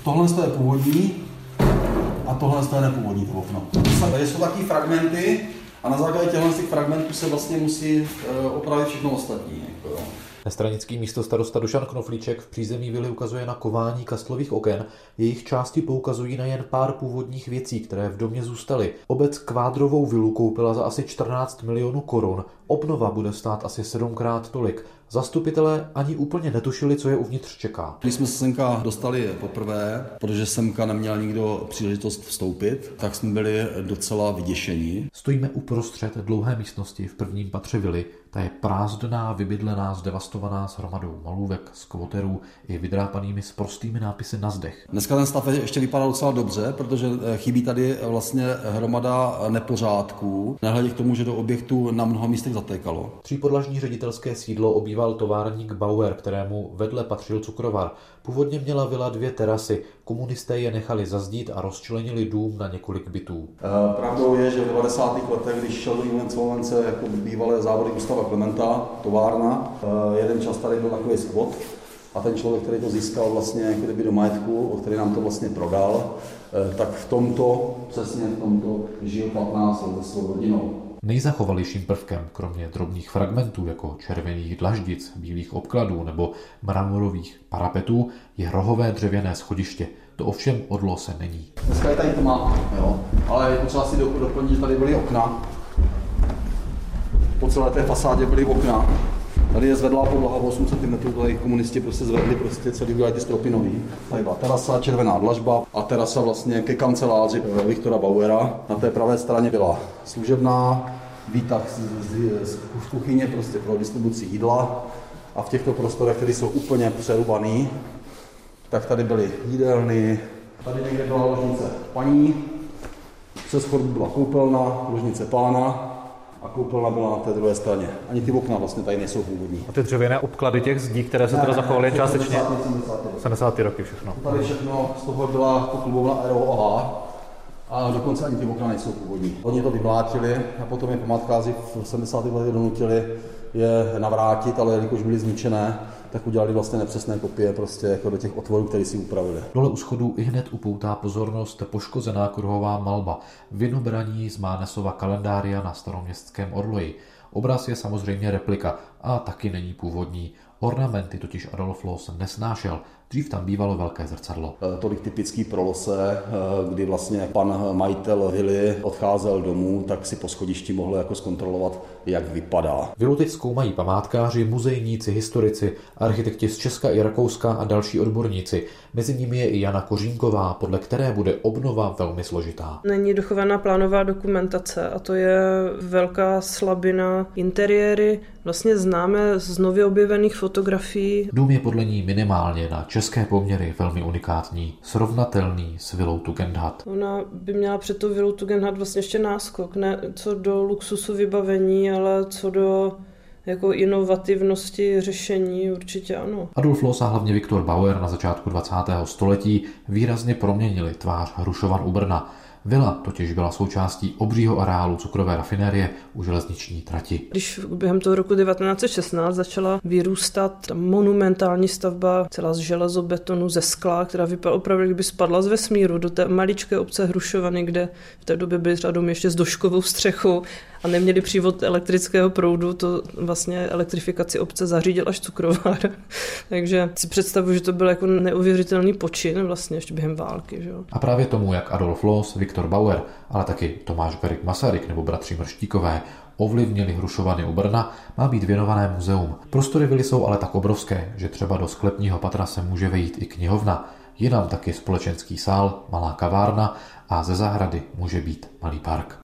Tohle je původní a tohle je nepůvodní to okno. Tady jsou taky fragmenty a na základě těchto fragmentů se vlastně musí opravit všechno ostatní. Nestranický místostarosta Dušan Knoflíček v přízemí vily ukazuje na kování kastlových oken. Jejich části poukazují na jen pár původních věcí, které v domě zůstaly. Obec kvádrovou vilu koupila za asi 14 milionů korun. Obnova bude stát asi 7krát tolik. Zastupitelé ani úplně netušili, co je uvnitř čeká. Když jsme se semka dostali poprvé, protože semka neměl nikdo příležitost vstoupit, tak jsme byli docela vyděšení. Stojíme uprostřed dlouhé místnosti v prvním patře vily. Ta je prázdná, vybydlená, zdevastovaná s hromadou malůvek, skvoterů i vydrápanými s prostými nápisy na zdech. Dneska ten stav ještě vypadá docela dobře, protože chybí tady vlastně hromada nepořádků. Nehledě k tomu, že do objektu na mnoha místech zatékalo. Třípodlažní ředitelské sídlo obýval továrník Bauer, kterému vedle patřil cukrovar. Původně měla vila 2 terasy. Komunisté je nechali zazdít a rozčlenili dům na několik bytů. Pravdou je, že v 90. letech, když šel do insolvence jako bývalé závody Gustáva Klementa, továrna, jeden čas tady byl takový skvot a ten člověk, který to získal vlastně jako kdyby do majetku, o který nám to vlastně prodal, tak přesně v tomto žil 15 let se svou rodinou. Nejzachovalějším prvkem, kromě drobných fragmentů jako červených dlaždic, bílých obkladů nebo mramorových parapetů, je rohové dřevěné schodiště. To ovšem odlose není. Dneska je tady tma, jo, ale je potřeba si doplnit, že tady byly okna. Po celé té fasádě byly okna. Tady je zvedlá podlaha 8 cm, tady komunisti zvedli celý udělali ty stropy nový. Tady byla terasa, červená dlažba a terasa vlastně ke kanceláři Viktora Bauera. Na té pravé straně byla služebná, výtah z kuchyně prostě pro distribuci jídla a v těchto prostorech, které jsou úplně přerubaný, tak tady byly jídelny, tady někde byla ložnice paní, přes chodbu byla koupelna, ložnice pána, a koupelna byla na té druhé straně. Ani ty okna vlastně tady nejsou původní. A ty dřevěné obklady těch zdí, které se teda zachovaly částečně? 70. roky všechno. Tady všechno z toho byla poklubovna ROH a dokonce ani ty okna nejsou původní. Oni to vyblátili a potom je památkáři v 70. letech donutili je navrátit, ale jelikož byly zničené, tak udělali vlastně nepřesné kopie prostě jako do těch otvorů, které si upravili. Dole u schodů ihned upoutá pozornost poškozená kruhová malba, vinobraní z Mánesova kalendária na staroměstském orloji. Obraz je samozřejmě replika a taky není původní. Ornamenty totiž Adolf Loos nesnášel. Dřív tam bývalo velké zrcadlo. Tolik typický pro Loose, kdy vlastně pan majitel vily odcházel domů, tak si po schodišti mohl jako zkontrolovat, jak vypadá. Vilu teď zkoumají památkáři, muzejníci, historici, architekti z Česka i Rakouska a další odborníci. Mezi nimi je i Jana Kořínková, podle které bude obnova velmi složitá. Není dochovaná plánová dokumentace a to je velká slabina. Interiéry vlastně známe z nově objevených fotografií. Dům je podle ní minimálně na české poměry velmi unikátní, srovnatelný s vilou Tugendhat. Ona by měla před tou vilou Tugendhat vlastně ještě náskok, ne co do luxusu vybavení, ale co do jako inovativnosti řešení určitě ano. Adolf Loos a hlavně Viktor Bauer na začátku 20. století výrazně proměnili tvář Hrušovan u Brna. Vila totiž byla součástí obřího areálu cukrové rafinérie u železniční trati. Když během toho roku 1916 začala vyrůstat ta monumentální stavba celá z železobetonu, ze skla, která vypadala opravdu, kdyby spadla z vesmíru do té maličké obce Hrušovany, kde v té době byly třeba domy ještě s doškovou střechou a neměli přívod elektrického proudu, to vlastně elektrifikaci obce zařídil až cukrovar. Takže si představuji, že to byl jako neuvěřitelný počin vlastně ještě během války. Že? A právě tomu, jak Adolf Loos, Viktor Bauer, ale taky Tomáš Garrigue Masaryk nebo bratři Mrštíkové ovlivnili Hrušovany u Brna, má být věnované muzeum. Prostory vily jsou ale tak obrovské, že třeba do sklepního patra se může vejít i knihovna. Je nám taky společenský sál, malá kavárna a ze zahrady může být malý park.